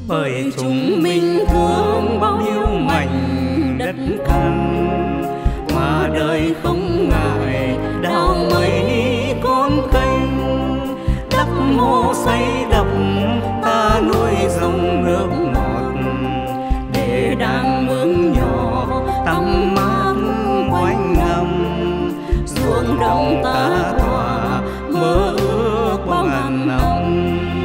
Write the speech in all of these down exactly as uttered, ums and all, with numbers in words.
bởi chúng mình thương bao nhiêu mảnh đất cằn, mà đời không ngại đào mấy con kênh, đắp mô xây đập ta nuôi dòng nước ngọt, để đàn mương nhỏ tắm mát quanh năm, ruộng đồng ta tỏa mơ ước bao ngàn năm.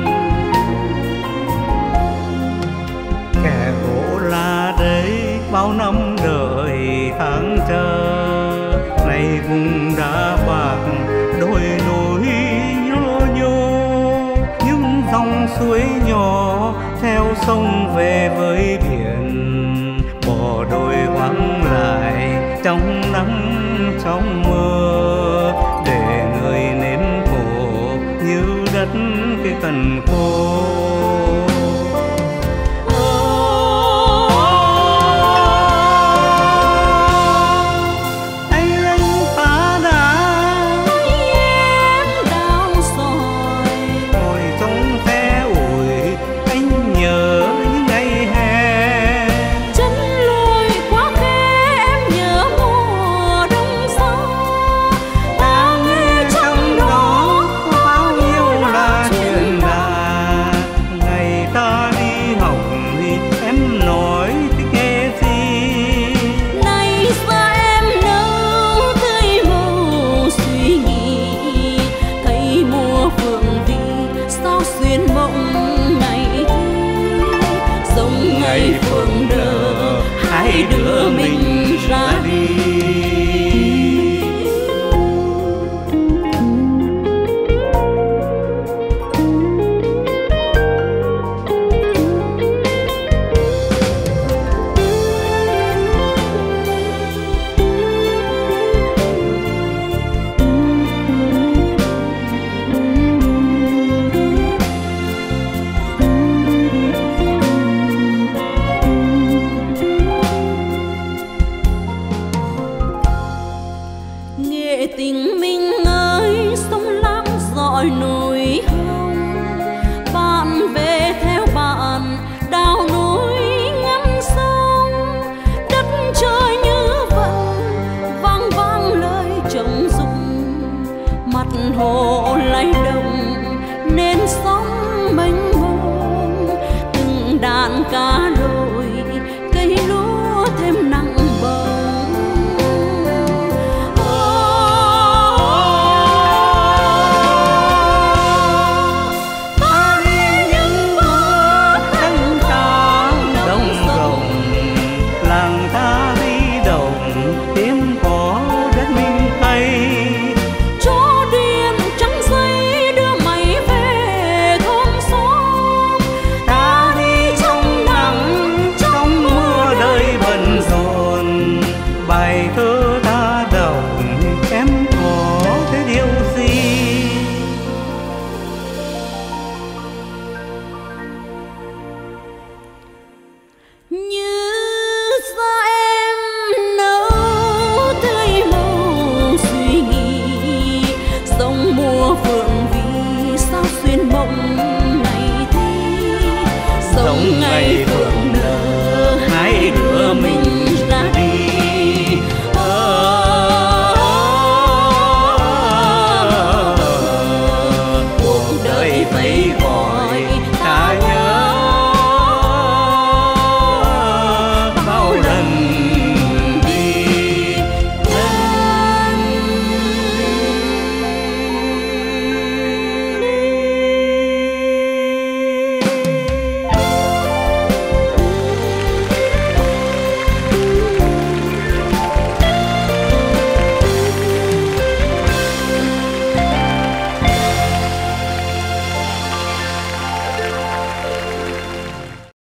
Kẻ khổ là đây bao năm đợi tháng chờ, nay vùng đã bạc đôi núi nhô nhô, những dòng suối nhỏ theo sông về với biển, bỏ đôi hoang lại trong nắng trong mưa, để người nếm khổ như đất cái cằn khô. Ngày phượng nở hai đứa mình ra đi. Tình mình ơi, sông Lam dọi núi hồng, bạn về theo bạn đào núi ngăn sông, đất trời như vẫn vang vang lời trống rụng, mặt hồ lay động nên sóng mênh mông, từng đàn cá lội cây lúa thêm nặng bờ. Bài thơ ta đọc em có thấy điều gì? Như da em nâu tươi màu suy nghĩ, dòng mùa phượng vì sao xuyên mộng ngày thi, dòng ngày